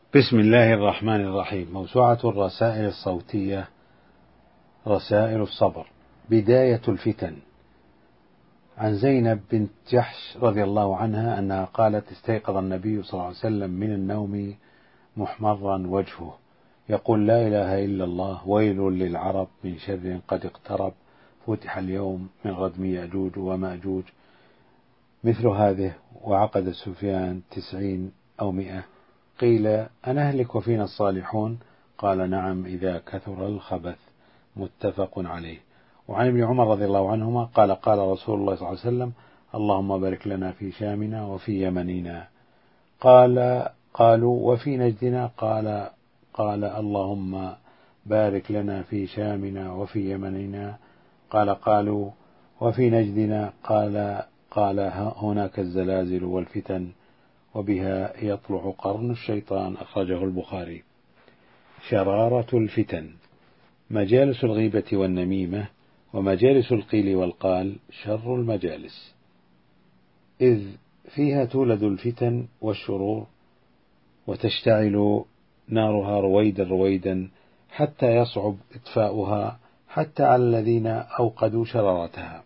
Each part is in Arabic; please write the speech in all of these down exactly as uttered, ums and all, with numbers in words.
بسم الله الرحمن الرحيم. موسوعة الرسائل الصوتية رسائل الصبر. بداية الفتن. عن زينب بنت جحش رضي الله عنها أنها قالت: استيقظ النبي صلى الله عليه وسلم من النوم محمرا وجهه يقول: لا إله إلا الله، ويل للعرب من شر قد اقترب، فتح اليوم من ردم يأجوج ومأجوج. مثل هذه وعقد سفيان تسعين أو مئة. قيل: أنهلك وفينا الصالحون؟ قال: نعم إذا كثر الخبث. متفق عليه. وعن ابن عمر رضي الله عنهما قال: قال رسول الله صلى الله عليه وسلم: اللهم بارك لنا في شامنا وفي يمننا. قال قالوا: وفي نجدنا؟ قال قال اللهم بارك لنا في شامنا وفي يمننا. قال قالوا: وفي نجدنا؟ قال قال هناك الزلازل والفتن وبها يطلع قرن الشيطان. أخرجه البخاري. شرارة الفتن: مجالس الغيبة والنميمة ومجالس القيل والقال شر المجالس، إذ فيها تولد الفتن والشرور وتشتعل نارها رويدا رويدا حتى يصعب إطفاؤها حتى على الذين أوقدوا شرارتها.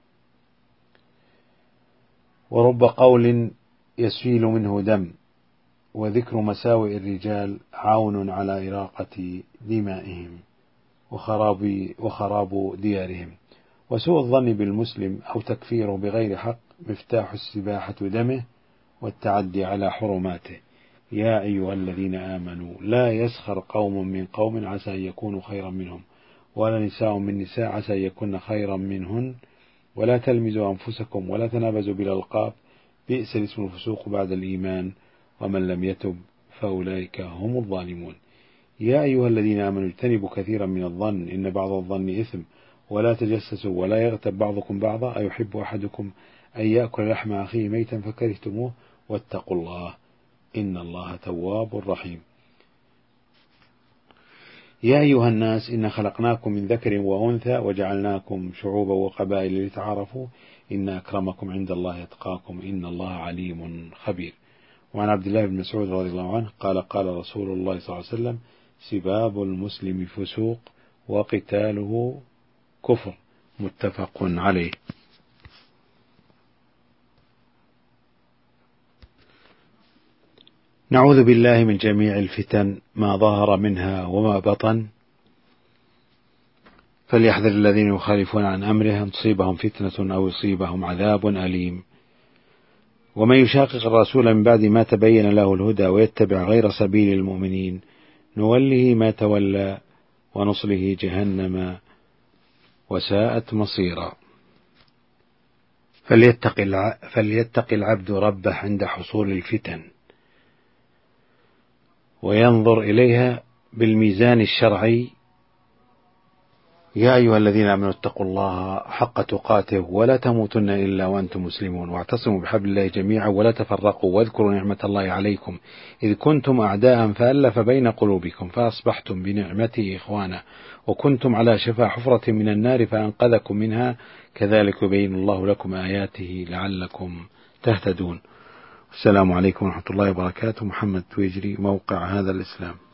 ورب قول يسيل منه دم، وذكر مساوئ الرجال عون على إراقة دمائهم وخراب, وخراب ديارهم. وسوء الظن بالمسلم أو تكفيره بغير حق مفتاح استباحة دمه والتعدي على حرماته. يا أيها الذين آمنوا لا يسخر قوم من قوم عسى أن يكونوا خيرا منهم، ولا نساء من نساء عسى أن يكون خيرا منهن، ولا تلمزوا أنفسكم ولا تنابزوا بالألقاب، بئس الاسم الفسوق بعد الإيمان، ومن لم يتب فأولئك هم الظالمون. يا أيها الذين آمنوا اجتنبوا كثيرا من الظن إن بعض الظن إثم، ولا تجسسوا ولا يغتب بعضكم بعضا، أيحب أحدكم أن يأكل لحم أخيه ميتا فكرهتموه، واتقوا الله إن الله تواب رحيم. يا أيها الناس إن خلقناكم من ذكر وأنثى وجعلناكم شعوبا وقبائل لتعارفوا إن أكرمكم عند الله أتقاكم إن الله عليم خبير. وعن عبد الله بن مسعود رضي الله عنه قال: قال رسول الله صلى الله عليه وسلم: سباب المسلم فسوق وقتاله كفر. متفق عليه. نعوذ بالله من جميع الفتن ما ظهر منها وما بطن، فليحذر الذين يخالفون عن أمره أن تصيبهم فتنة أو يصيبهم عذاب أليم. ومن يشاقق الرسول من بعد ما تبين له الهدى ويتبع غير سبيل المؤمنين نوله ما تولى ونصله جهنم وساءت مصيرا. فليتق العبد ربه عند حصول الفتن وينظر إليها بالميزان الشرعي. يا أيها الذين آمنوا اتقوا الله حق تقاته ولا تموتن إلا وأنتم مسلمون، واعتصموا بحبل الله جميعا ولا تفرقوا، واذكروا نعمة الله عليكم إذ كنتم أعداء فألف بين قلوبكم فأصبحتم بنعمته إخوانا، وكنتم على شفا حفرة من النار فأنقذكم منها، كذلك يبين الله لكم آياته لعلكم تهتدون. السلام عليكم ورحمة الله وبركاته. محمد تويجري، موقع هذا الإسلام.